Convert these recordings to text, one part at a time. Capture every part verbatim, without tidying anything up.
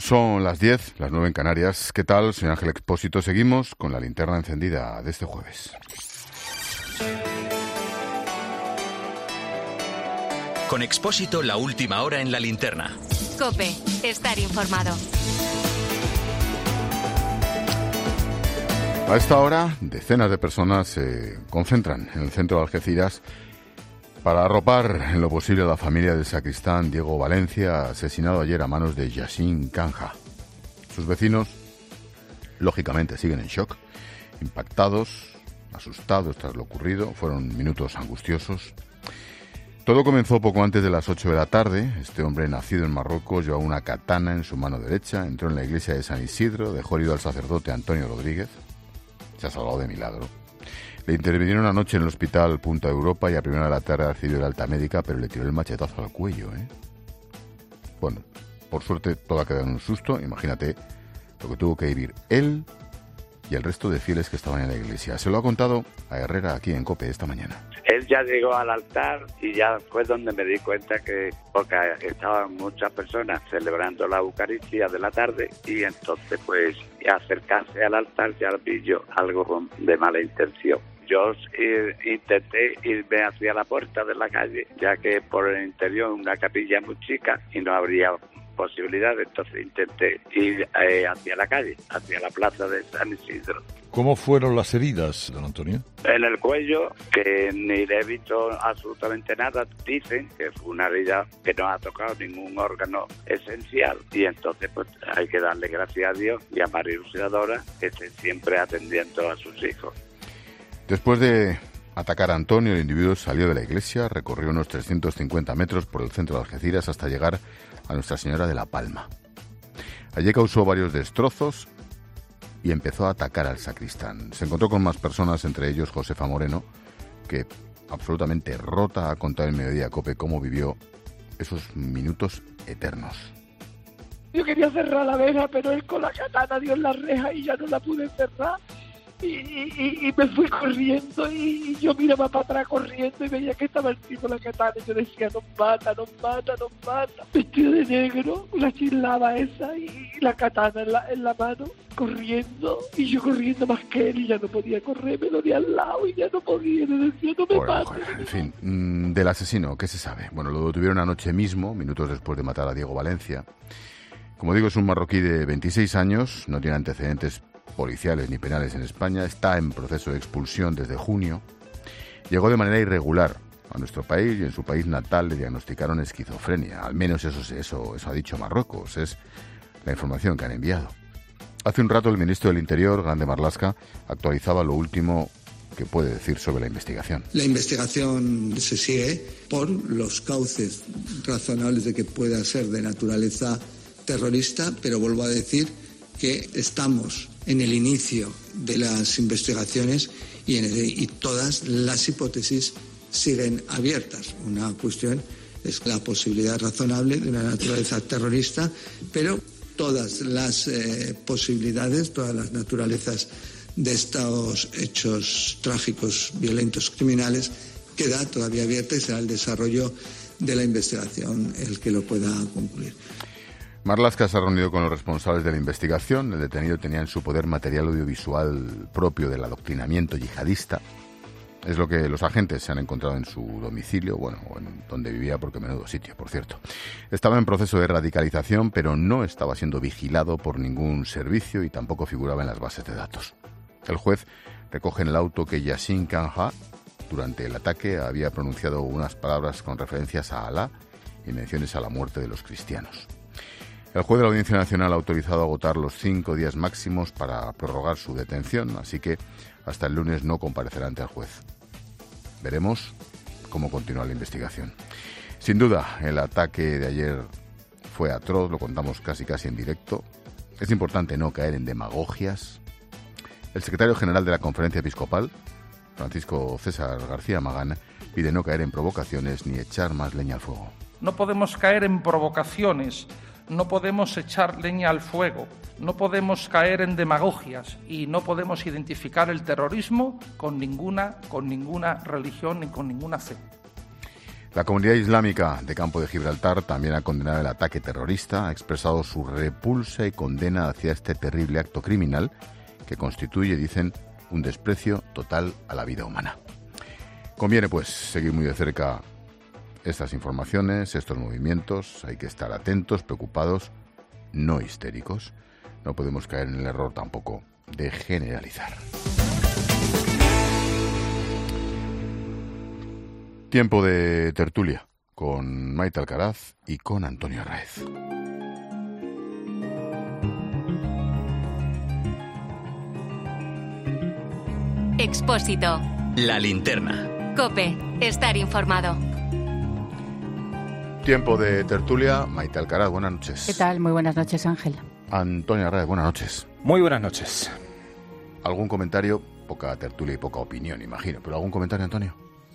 Son las diez, las nueve en Canarias. ¿Qué tal? Soy Ángel Expósito. Seguimos con la linterna encendida de este jueves. Con Expósito, la última hora en la linterna. COPE, estar informado. A esta hora, decenas de personas se concentran en el centro de Algeciras para arropar en lo posible a la familia del sacristán Diego Valencia, asesinado ayer a manos de Yassin Canja. Sus vecinos, lógicamente, siguen en shock, impactados, asustados tras lo ocurrido. Fueron minutos angustiosos. Todo comenzó poco antes de las ocho de la tarde. Este hombre, nacido en Marruecos, llevaba una katana en su mano derecha, entró en la iglesia de San Isidro, dejó herido al sacerdote Antonio Rodríguez. Se ha salvado de milagro. Le intervinieron anoche en el hospital Punta Europa y a primera de la tarde recibió el alta médica, pero le tiró el machetazo al cuello, ¿eh? Bueno, por suerte todo ha quedado en un susto. Imagínate lo que tuvo que vivir él y el resto de fieles que estaban en la iglesia. Se lo ha contado a Herrera aquí en COPE esta mañana. Él ya llegó al altar y ya fue donde me di cuenta que, porque estaban muchas personas celebrando la Eucaristía de la tarde, y entonces pues acercarse al altar ya vi yo algo de mala intención. Yo eh, intenté irme hacia la puerta de la calle, ya que por el interior una capilla muy chica y no habría posibilidades, entonces intenté ir eh, hacia la calle, hacia la plaza de San Isidro. ¿Cómo fueron las heridas, don Antonio? En el cuello, que ni le he visto absolutamente nada. Dicen que fue una herida que no ha tocado ningún órgano esencial, y entonces pues hay que darle gracias a Dios y a María Auxiliadora, que esté siempre atendiendo a sus hijos. Después de atacar a Antonio, el individuo salió de la iglesia, recorrió unos trescientos cincuenta metros por el centro de Algeciras hasta llegar a Nuestra Señora de la Palma. Allí causó varios destrozos y empezó a atacar al sacristán. Se encontró con más personas, entre ellos Josefa Moreno, que absolutamente rota ha contado en Mediodía COPE cómo vivió esos minutos eternos. Yo quería cerrar la verja, pero él con la katana dio en la reja y ya no la pude cerrar. Y, y, y me fui corriendo y yo miraba para atrás corriendo y veía que estaba el tipo de la katana y yo decía, nos mata, nos mata, nos mata. Vestido de negro, la chilaba esa y la katana en la, en la mano, corriendo, y yo corriendo más que él y ya no podía correr, me lo di al lado y ya no podía, le decía, no me mates. En fin, del asesino, ¿qué se sabe? Bueno, lo detuvieron anoche mismo, minutos después de matar a Diego Valencia. Como digo, es un marroquí de veintiséis años, no tiene antecedentes policiales ni penales en España, está en proceso de expulsión desde junio. Llegó de manera irregular a nuestro país y en su país natal le diagnosticaron esquizofrenia. Al menos eso, eso, eso ha dicho Marruecos, es la información que han enviado. Hace un rato el ministro del Interior, Grande Marlaska, actualizaba lo último que puede decir sobre la investigación. La investigación se sigue por los cauces razonables de que pueda ser de naturaleza terrorista, pero vuelvo a decir que estamos en el inicio de las investigaciones y, en el, y todas las hipótesis siguen abiertas. Una cuestión es la posibilidad razonable de una naturaleza terrorista, pero todas las eh, posibilidades, todas las naturalezas de estos hechos trágicos, violentos, criminales, queda todavía abierta y será el desarrollo de la investigación el que lo pueda concluir. Marlaska se ha reunido con los responsables de la investigación. El detenido tenía en su poder material audiovisual propio del adoctrinamiento yihadista. Es lo que los agentes se han encontrado en su domicilio, bueno, en donde vivía, porque menudo sitio, por cierto. Estaba en proceso de radicalización, pero no estaba siendo vigilado por ningún servicio y tampoco figuraba en las bases de datos. El juez recoge en el auto que Yassin Canja, durante el ataque, había pronunciado unas palabras con referencias a Alá y menciones a la muerte de los cristianos. El juez de la Audiencia Nacional ha autorizado agotar los cinco días máximos para prorrogar su detención, así que hasta el lunes no comparecerá ante el juez. Veremos cómo continúa la investigación. Sin duda, el ataque de ayer fue atroz, lo contamos casi casi en directo. Es importante no caer en demagogias. El secretario general de la Conferencia Episcopal, Francisco César García Magán, pide no caer en provocaciones ni echar más leña al fuego. No podemos caer en provocaciones. No podemos echar leña al fuego, no podemos caer en demagogias y no podemos identificar el terrorismo con ninguna, con ninguna religión ni con ninguna fe. La comunidad islámica de Campo de Gibraltar también ha condenado el ataque terrorista, ha expresado su repulsa y condena hacia este terrible acto criminal que constituye, dicen, un desprecio total a la vida humana. Conviene, pues, seguir muy de cerca estas informaciones, estos movimientos. Hay que estar atentos, preocupados, no histéricos. No podemos caer en el error tampoco de generalizar. Tiempo de tertulia con Maite Alcaraz y con Antonio Arráez. Expósito. La linterna. COPE. Estar informado. Tiempo de tertulia. Maite Alcaraz, buenas noches. ¿Qué tal? Muy buenas noches, Ángel. Antonio Arráez, buenas noches. Muy buenas noches. ¿Algún comentario? Poca tertulia y poca opinión, imagino. ¿Pero algún comentario, Antonio?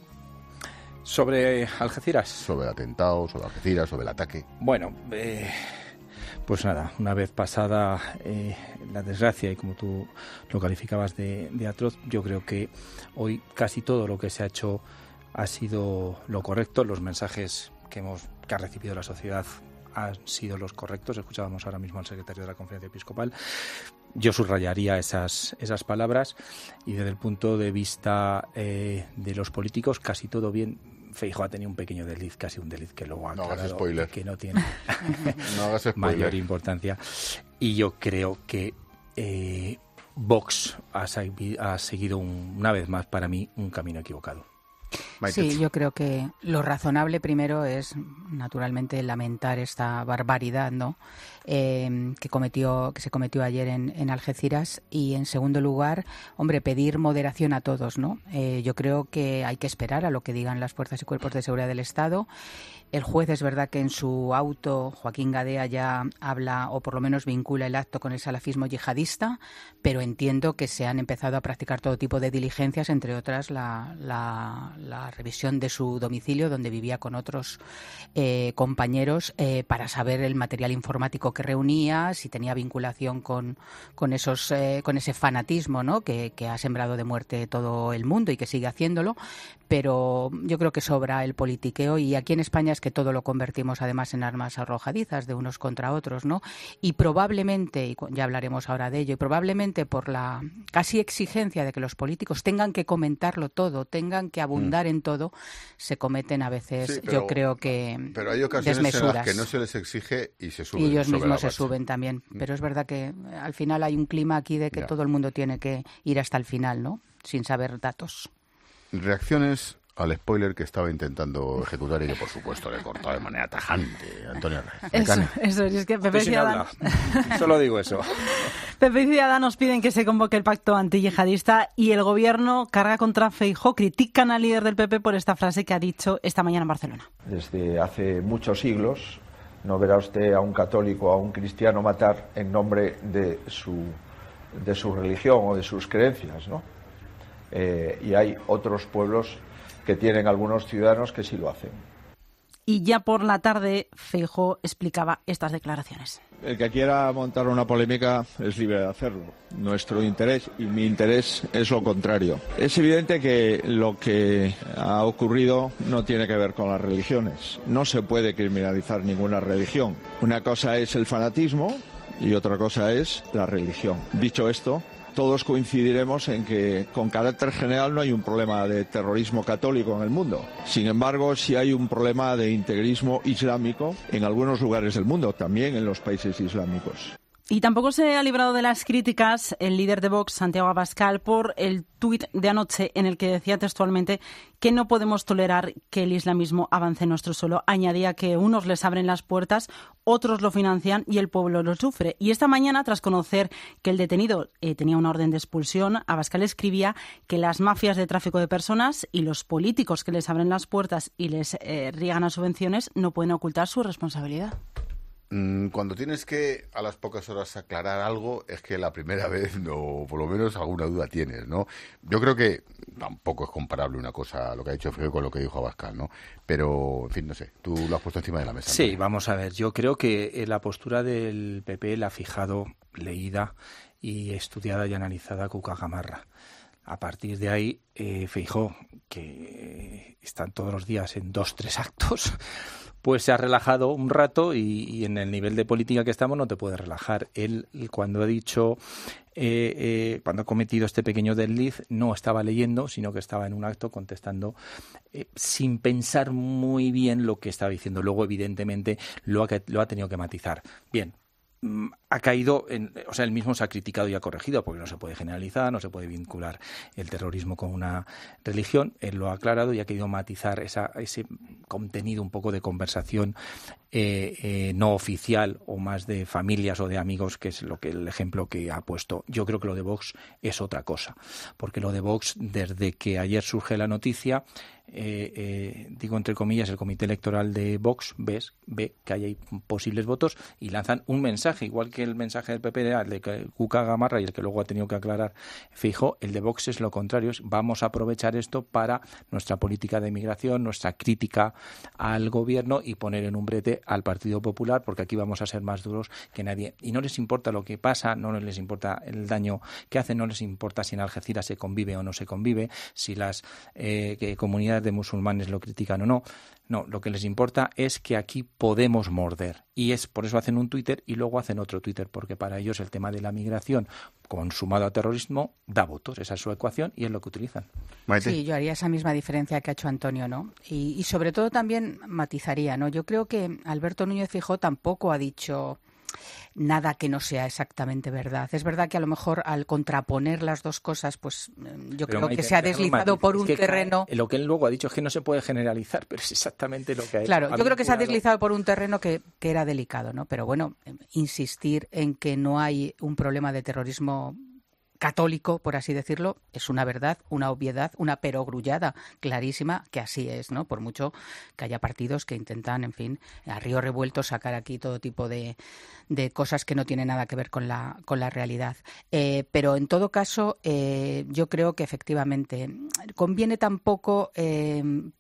¿Sobre Algeciras? Sobre el atentado, sobre Algeciras, sobre el ataque. Bueno, eh, pues nada, una vez pasada eh, la desgracia y como tú lo calificabas de, de atroz, yo creo que hoy casi todo lo que se ha hecho ha sido lo correcto. Los mensajes que hemos que ha recibido la sociedad han sido los correctos. Escuchábamos ahora mismo al secretario de la Conferencia Episcopal. Yo subrayaría esas, esas palabras y desde el punto de vista eh, de los políticos, casi todo bien. Feijóo ha tenido un pequeño desliz, casi un desliz que luego ha no hagas spoiler. Que no tiene no hagas spoiler. Mayor importancia. Y yo creo que eh, Vox ha, ha seguido un, una vez más para mí un camino equivocado. Sí, yo creo que lo razonable primero es, naturalmente, lamentar esta barbaridad, ¿no? Eh, que cometió, que se cometió ayer en, en Algeciras y, en segundo lugar, hombre, pedir moderación a todos, ¿no? Eh, yo creo que hay que esperar a lo que digan las fuerzas y cuerpos de seguridad del Estado. El juez es verdad que en su auto, Joaquín Gadea, ya habla o por lo menos vincula el acto con el salafismo yihadista, pero entiendo que se han empezado a practicar todo tipo de diligencias, entre otras la, la, la revisión de su domicilio, donde vivía con otros eh, compañeros, eh, para saber el material informático que reunía, si tenía vinculación con, con, esos, eh, con ese fanatismo, ¿no? que, que ha sembrado de muerte todo el mundo y que sigue haciéndolo, pero yo creo que sobra el politiqueo y aquí en España es que todo lo convertimos además en armas arrojadizas de unos contra otros, ¿no? Y probablemente, y ya hablaremos ahora de ello, y probablemente por la casi exigencia de que los políticos tengan que comentarlo todo, tengan que abundar mm. en todo, se cometen a veces, sí, pero, yo creo que pero hay ocasiones desmesuras. En las que no se les exige y se suben. Y ellos sobre mismos la se suben también. Mm. Pero es verdad que al final hay un clima aquí de que ya. todo el mundo tiene que ir hasta el final, ¿no? Sin saber datos. Reacciones al spoiler que estaba intentando ejecutar y que, por supuesto, le he cortado de manera tajante. Antonio Arráez. Eso, eso es que P P y Ciudadanos... Solo digo eso. P P y Ciudadanos piden que se convoque el pacto antiyihadista y el gobierno carga contra Feijóo. Critican al líder del P P por esta frase que ha dicho esta mañana en Barcelona. Desde hace muchos siglos no verá usted a un católico o a un cristiano matar en nombre de su, de su religión o de sus creencias, ¿no? Eh, y hay otros pueblos que tienen algunos ciudadanos que sí lo hacen. Y ya por la tarde, Feijóo explicaba estas declaraciones. El que quiera montar una polémica es libre de hacerlo. Nuestro interés y mi interés es lo contrario. Es evidente que lo que ha ocurrido no tiene que ver con las religiones. No se puede criminalizar ninguna religión. Una cosa es el fanatismo y otra cosa es la religión. Dicho esto, todos coincidiremos en que con carácter general no hay un problema de terrorismo católico en el mundo. Sin embargo, sí hay un problema de integrismo islámico en algunos lugares del mundo, también en los países islámicos. Y tampoco se ha librado de las críticas el líder de Vox, Santiago Abascal, por el tuit de anoche en el que decía textualmente que no podemos tolerar que el islamismo avance en nuestro suelo. Añadía que unos les abren las puertas, otros lo financian y el pueblo lo sufre. Y esta mañana, tras conocer que el detenido eh, tenía una orden de expulsión, Abascal escribía que las mafias de tráfico de personas y los políticos que les abren las puertas y les eh, riegan a subvenciones no pueden ocultar su responsabilidad. Cuando tienes que a las pocas horas aclarar algo es que la primera vez no, por lo menos alguna duda tienes, ¿no? Yo creo que tampoco es comparable una cosa, lo que ha dicho Feijóo con lo que dijo Abascal, ¿no? Pero, en fin, no sé, tú lo has puesto encima de la mesa. Sí, ¿no? Vamos a ver, yo creo que la postura del P P la ha fijado, leída y estudiada y analizada Cuca Gamarra. A partir de ahí, eh, Feijóo, que están todos los días en dos, tres actos, pues se ha relajado un rato y, y en el nivel de política que estamos no te puedes relajar. Él, cuando ha dicho, eh, eh, cuando ha cometido este pequeño desliz, no estaba leyendo, sino que estaba en un acto contestando eh, sin pensar muy bien lo que estaba diciendo. Luego, evidentemente, lo ha, lo ha tenido que matizar. Bien. Ha caído, en, o sea, él mismo se ha criticado y ha corregido, porque no se puede generalizar, no se puede vincular el terrorismo con una religión. Él lo ha aclarado y ha querido matizar esa, ese contenido un poco de conversación eh, eh, no oficial o más de familias o de amigos, que es lo que el ejemplo que ha puesto. Yo creo que lo de Vox es otra cosa, porque lo de Vox, desde que ayer surge la noticia, Eh, eh, digo entre comillas, el comité electoral de Vox ves, ve que hay posibles votos y lanzan un mensaje, igual que el mensaje del P P, el de Cuca Gamarra y el que luego ha tenido que aclarar Feijóo. El de Vox es lo contrario, es vamos a aprovechar esto para nuestra política de inmigración, nuestra crítica al gobierno y poner en un brete al Partido Popular, porque aquí vamos a ser más duros que nadie. Y no les importa lo que pasa, no les importa el daño que hacen, no les importa si en Algeciras se convive o no se convive, si las eh, que comunidades de musulmanes lo critican o no. No, lo que les importa es que aquí podemos morder. Y es por eso hacen un Twitter y luego hacen otro Twitter, porque para ellos el tema de la migración consumado a terrorismo da votos. Esa es su ecuación y es lo que utilizan. Maite. Sí, yo haría esa misma diferencia que ha hecho Antonio, ¿no? Y, y sobre todo también matizaría, ¿no? Yo creo que Alberto Núñez Feijóo tampoco ha dicho nada que no sea exactamente verdad. Es verdad que a lo mejor al contraponer las dos cosas, pues yo pero creo Maite, que se ha deslizado por un es que terreno... Lo que él luego ha dicho es que no se puede generalizar, pero es exactamente lo que ha hecho. Claro, yo creo que se ha deslizado por un terreno que, que era delicado, ¿no? Pero bueno, insistir en que no hay un problema de terrorismo católico, por así decirlo, es una verdad, una obviedad, una perogrullada clarísima que así es, ¿no? Por mucho que haya partidos que intentan, en fin, a río revuelto sacar aquí todo tipo de, de cosas que no tienen nada que ver con la, con la realidad. Eh, pero en todo caso, eh, yo creo que efectivamente conviene tampoco, eh,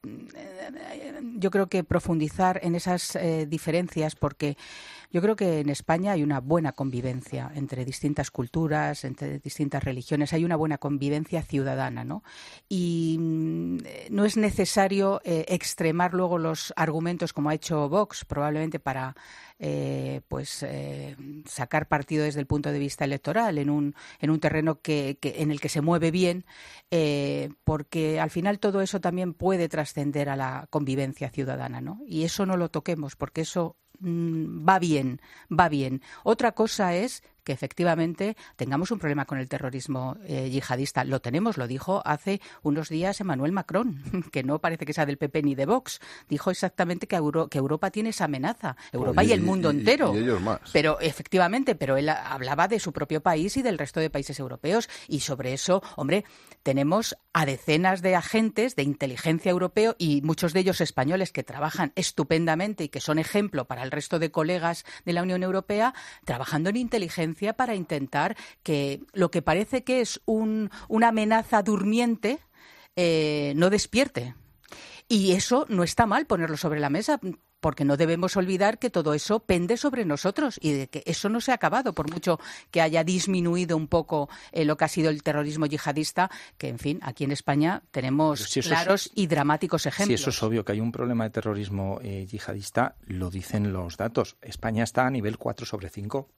yo creo que profundizar en esas eh, diferencias, porque yo creo que en España hay una buena convivencia entre distintas culturas, entre distintas religiones, hay una buena convivencia ciudadana, ¿no? Y no es necesario eh, extremar luego los argumentos como ha hecho Vox, probablemente para eh, pues eh, sacar partido desde el punto de vista electoral en un en un terreno que, que en el que se mueve bien, eh, porque al final todo eso también puede trascender a la convivencia ciudadana, ¿no? Y eso no lo toquemos, porque eso va bien, va bien. Otra cosa es que efectivamente tengamos un problema con el terrorismo eh, yihadista. Lo tenemos, lo dijo hace unos días Emmanuel Macron, que no parece que sea del P P ni de Vox. Dijo exactamente que, Euro, que Europa tiene esa amenaza, Europa y, y el mundo y, entero. Y ellos más. Pero efectivamente, pero él hablaba de su propio país y del resto de países europeos, y sobre eso, hombre, tenemos a decenas de agentes de inteligencia europeo y muchos de ellos españoles que trabajan estupendamente y que son ejemplo para el resto de colegas de la Unión Europea, trabajando en inteligencia para intentar que lo que parece que es un, una amenaza durmiente eh, no despierte. Y eso no está mal ponerlo sobre la mesa, porque no debemos olvidar que todo eso pende sobre nosotros y de que eso no se ha acabado, por mucho que haya disminuido un poco eh, lo que ha sido el terrorismo yihadista, que, en fin, aquí en España tenemos si claros es, y dramáticos ejemplos. Sí, eso es obvio, que hay un problema de terrorismo eh, yihadista, lo dicen los datos. España está a nivel cuatro sobre cinco.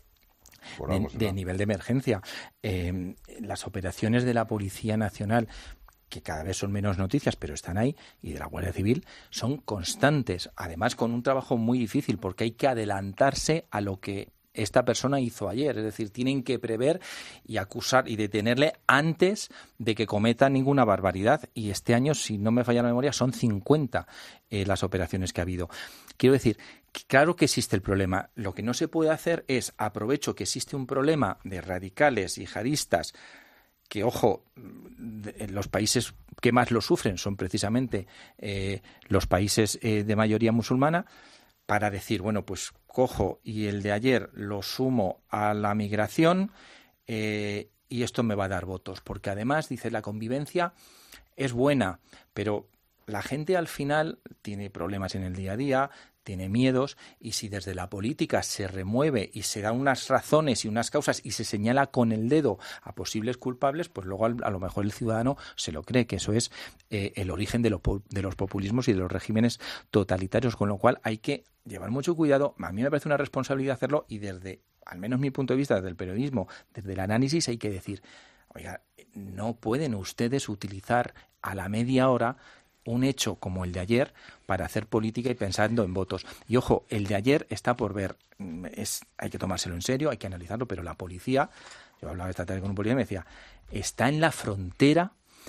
De, de nivel de emergencia. Eh, las operaciones de la Policía Nacional, que cada vez son menos noticias, pero están ahí, y de la Guardia Civil, son constantes, además con un trabajo muy difícil, porque hay que adelantarse a lo que esta persona hizo ayer, es decir, tienen que prever y acusar y detenerle antes de que cometa ninguna barbaridad, y este año, si no me falla la memoria, son cincuenta eh, las operaciones que ha habido. Quiero decir, claro que existe el problema. Lo que no se puede hacer es, aprovecho que existe un problema de radicales yihadistas, que, ojo, los países que más lo sufren son precisamente eh, los países eh, de mayoría musulmana, para decir, bueno, pues cojo y el de ayer lo sumo a la migración eh, y esto me va a dar votos. Porque además, dice, la convivencia es buena, pero la gente al final tiene problemas en el día a día, tiene miedos, y si desde la política se remueve y se dan unas razones y unas causas y se señala con el dedo a posibles culpables, pues luego a lo mejor el ciudadano se lo cree, que eso es eh, el origen de, lo, de los populismos y de los regímenes totalitarios, con lo cual hay que llevar mucho cuidado. A mí me parece una responsabilidad hacerlo, y desde, al menos mi punto de vista, desde el periodismo, desde el análisis, hay que decir, oiga, no pueden ustedes utilizar a la media hora un hecho como el de ayer para hacer política y pensando en votos. Y ojo, el de ayer está por ver, es, hay que tomárselo en serio, hay que analizarlo, pero la policía, yo hablaba esta tarde con un policía y me decía, está en la frontera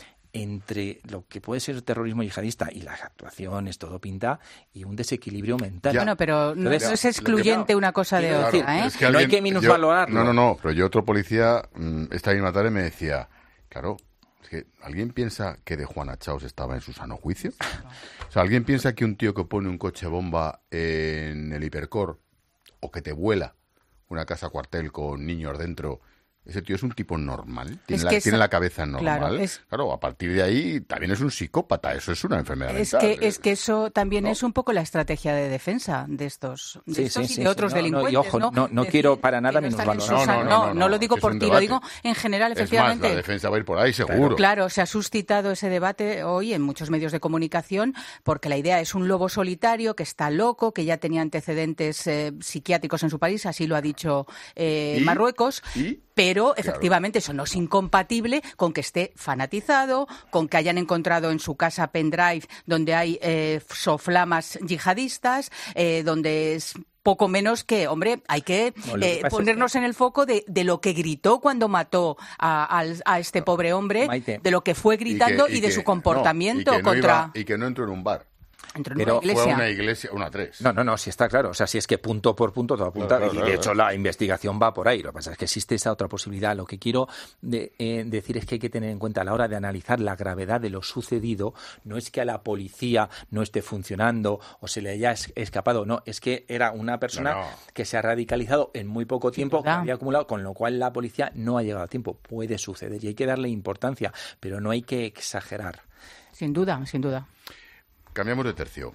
entre lo que puede ser terrorismo yihadista y las actuaciones, todo pinta, y un desequilibrio mental. Ya. Bueno, pero no, Entonces, no es excluyente no, una cosa de claro, otra, ¿eh? Es que alguien, no hay que minusvalorarlo. Yo, no, no, no, pero yo otro policía mmm, esta misma tarde me decía, claro, es que ¿alguien piensa que de Juana Chaos estaba en su sano juicio? O sea, ¿alguien piensa que un tío que pone un coche bomba en el Hipercor o que te vuela una casa cuartel con niños dentro, ese tío es un tipo normal? ¿Tiene, la, tiene la cabeza normal? Claro, es, claro, a partir de ahí también es un psicópata, eso es una enfermedad es mental. Que, es que eso también ¿no? es un poco la estrategia de defensa de estos, de sí, estos sí, y sí, de otros sí. No, delincuentes. No, y ojo, no, no, no decir, quiero para nada no minusvalorar. No, no, no, no, no lo digo por ti, lo digo en general, efectivamente. Es más, la defensa va a ir por ahí, seguro. Claro, claro, se ha suscitado ese debate hoy en muchos medios de comunicación porque la idea es un lobo solitario que está loco, que ya tenía antecedentes eh, psiquiátricos en su país, así lo ha dicho eh, ¿Y? Marruecos. ¿Y? Pero efectivamente eso no es incompatible con que esté fanatizado, con que hayan encontrado en su casa pendrive donde hay eh, soflamas yihadistas, eh, donde es poco menos que, hombre, hay que, no, eh, que ponernos es que... en el foco de, de lo que gritó cuando mató a, a, a este pobre hombre, Maite. De lo que fue gritando y, que, y, y de que, su comportamiento no, y que contra... No iba, y que no entró en un bar. Entró en Pero una iglesia. Fue una iglesia, una tres. No, no, no, sí está claro. O sea, si es que punto por punto todo apunta. Claro, claro, y de claro, hecho claro. La investigación va por ahí. Lo que pasa es que existe esa otra posibilidad. Lo que quiero de, eh, decir es que hay que tener en cuenta a la hora de analizar la gravedad de lo sucedido. No es que a la policía no esté funcionando o se le haya es, escapado. No, es que era una persona no, no. que se ha radicalizado en muy poco tiempo, que había acumulado, con lo cual la policía no ha llegado a tiempo. Puede suceder y hay que darle importancia, pero no hay que exagerar. Sin duda, sin duda. Cambiamos de tercio.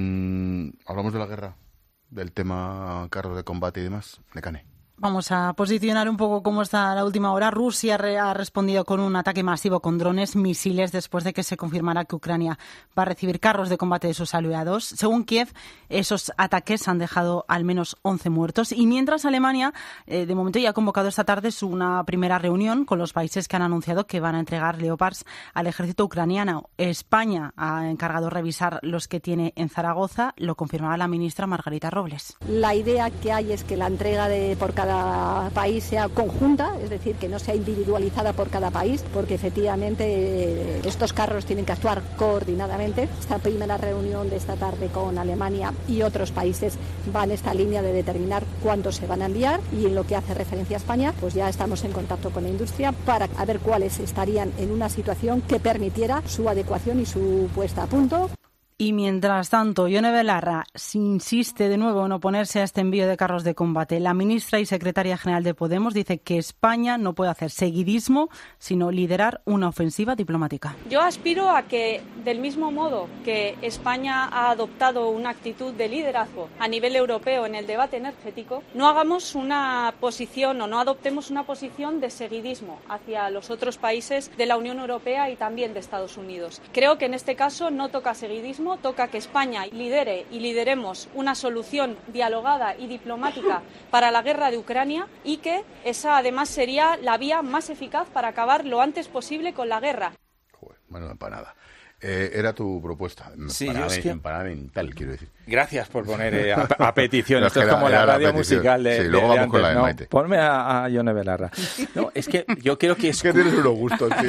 Mm, ¿Hablamos de la guerra? ¿Del tema carros de combate y demás? Necane. Vamos a posicionar un poco cómo está la última hora. Rusia re- ha respondido con un ataque masivo con drones, misiles, después de que se confirmara que Ucrania va a recibir carros de combate de sus aliados. Según Kiev, esos ataques han dejado al menos once muertos. Y mientras Alemania, eh, de momento, ya ha convocado esta tarde una primera reunión con los países que han anunciado que van a entregar Leopards al ejército ucraniano. España ha encargado revisar los que tiene en Zaragoza. Lo confirmaba la ministra Margarita Robles. La idea que hay es que la entrega de por cada cada país sea conjunta, es decir, que no sea individualizada por cada país, porque efectivamente estos carros tienen que actuar coordinadamente. Esta primera reunión de esta tarde con Alemania y otros países va en esta línea de determinar cuántos se van a enviar, y en lo que hace referencia a España, pues ya estamos en contacto con la industria para ver cuáles estarían en una situación que permitiera su adecuación y su puesta a punto. Y mientras tanto, Ione Belarra insiste de nuevo en oponerse a este envío de carros de combate. La ministra y secretaria general de Podemos dice que España no puede hacer seguidismo, sino liderar una ofensiva diplomática. Yo aspiro a que, del mismo modo que España ha adoptado una actitud de liderazgo a nivel europeo en el debate energético, no hagamos una posición o no adoptemos una posición de seguidismo hacia los otros países de la Unión Europea y también de Estados Unidos. Creo que en este caso no toca seguidismo, toca que España lidere y lideremos una solución dialogada y diplomática para la guerra de Ucrania, y que esa además sería la vía más eficaz para acabar lo antes posible con la guerra. Joder, bueno, empanada. Eh, era tu propuesta, sí, empanada, yo es que... empanada mental, quiero decir. Gracias por poner eh, a, a petición. Esto es como la, la radio la musical de, sí, de, luego de vamos antes. con la de no, Maite. Ponme a, a Ione Belarra. No, es que yo creo que es... que tienes unos gustos, tío.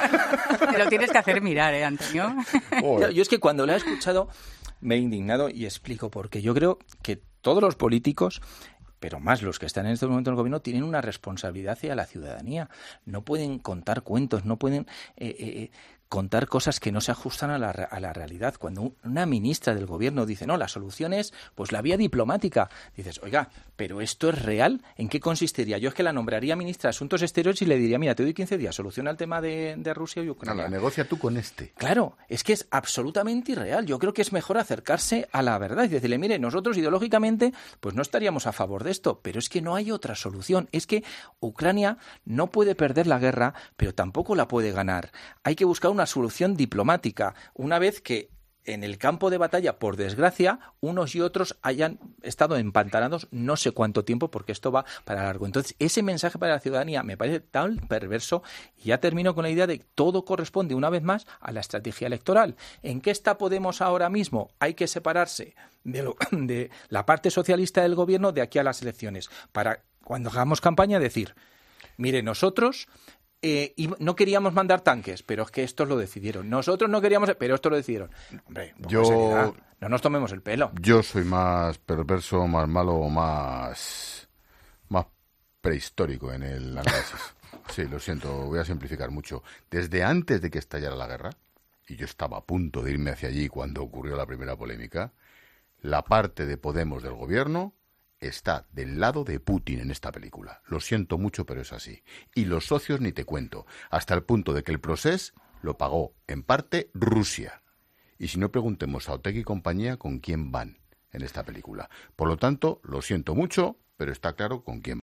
Te lo tienes que hacer mirar, ¿eh, Antonio? Yo, yo es que cuando lo he escuchado me he indignado y explico por qué. Yo creo que todos los políticos, pero más los que están en este momento en el gobierno, tienen una responsabilidad hacia la ciudadanía. No pueden contar cuentos, no pueden eh, eh, contar cosas que no se ajustan a la, a la realidad. Cuando una ministra del gobierno dice, no, la solución es pues la vía diplomática, dices, oiga, ¿pero esto es real? ¿En qué consistiría? Yo es que la nombraría ministra de Asuntos Exteriores y le diría, mira, te doy quince días, soluciona el tema de, de Rusia y Ucrania. No, la negocia tú con este. Claro, es que es absolutamente irreal. Yo creo que es mejor acercarse a la verdad y decirle, mire, nosotros ideológicamente pues no estaríamos a favor de esto, pero es que no hay otra solución. Es que Ucrania no puede perder la guerra, pero tampoco la puede ganar. Hay que buscar una solución diplomática, una vez que en el campo de batalla, por desgracia, unos y otros hayan estado empantanados no sé cuánto tiempo, porque esto va para largo. Entonces, ese mensaje para la ciudadanía me parece tan perverso, y ya termino con la idea de que todo corresponde, una vez más, a la estrategia electoral. ¿En qué está Podemos ahora mismo? Hay que separarse de, lo, de la parte socialista del gobierno de aquí a las elecciones, para, cuando hagamos campaña, decir, mire, nosotros... Eh, y no queríamos mandar tanques, pero es que estos lo decidieron. Nosotros no queríamos, pero estos lo decidieron. Hombre, yo, seriedad, no nos tomemos el pelo. Yo soy más perverso, más malo, más, más prehistórico en el análisis. Sí, lo siento, voy a simplificar mucho. Desde antes de que estallara la guerra, y yo estaba a punto de irme hacia allí cuando ocurrió la primera polémica, la parte de Podemos del gobierno está del lado de Putin en esta película. Lo siento mucho, pero es así. Y los socios ni te cuento, hasta el punto de que el procés lo pagó en parte Rusia. Y si no, preguntemos a Otegi y compañía con quién van en esta película. Por lo tanto, lo siento mucho, pero está claro con quién van.